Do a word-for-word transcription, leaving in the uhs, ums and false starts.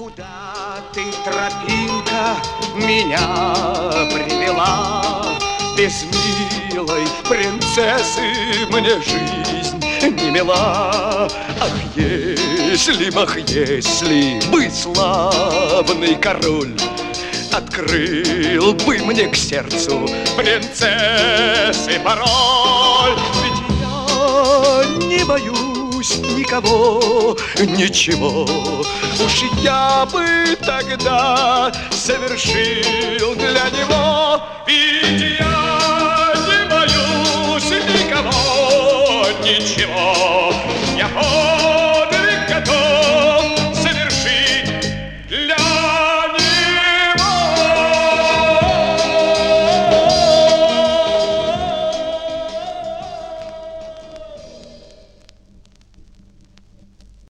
Куда ты, тропинка, меня привела? Без милой принцессы мне жизнь не мила. Ах, если б, ах, если бы славный король открыл бы мне к сердцу принцессы пароль. Ведь я не боюсь никого, ничего. Уж я бы тогда совершил для него. Ведь я не боюсь никого, ничего.